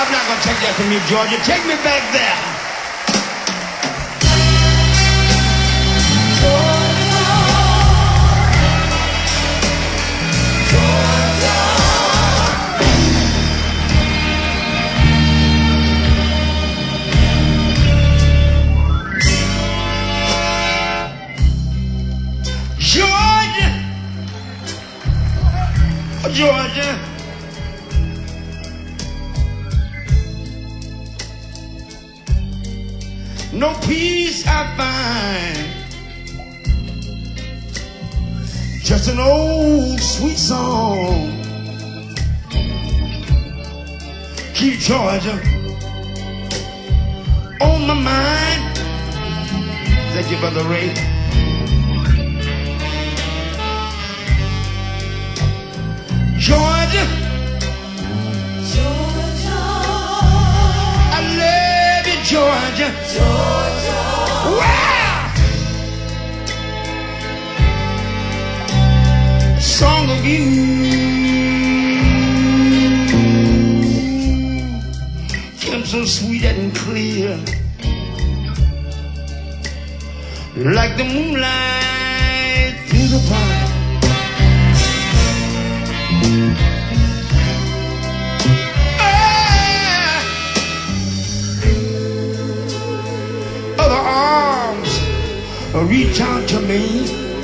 I'm not gonna take that from you, Georgia. Take me back there. Georgia, no peace I find, just an old sweet song. Keep Georgia on my mind. Thank you, Brother Ray. Georgia, Georgia, I love you, Georgia, Georgia. Wow! Song of you came so sweet and clear, like the moonlight through the pine. Other arms reach out to me,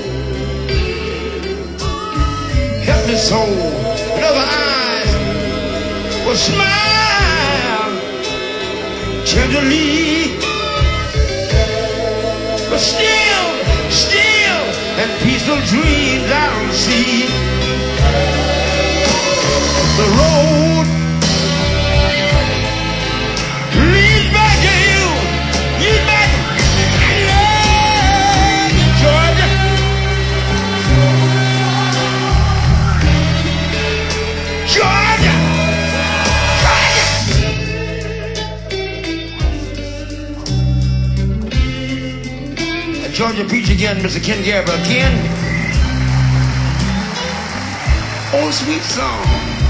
help me so, and other eyes will smile tenderly, but still, and peaceful dreams I'll see. The road leads back to you. Leads back. I love you, Georgia. Georgia. Georgia Peach again, Mr. Ken Gabriel. Ken. Old sweet song.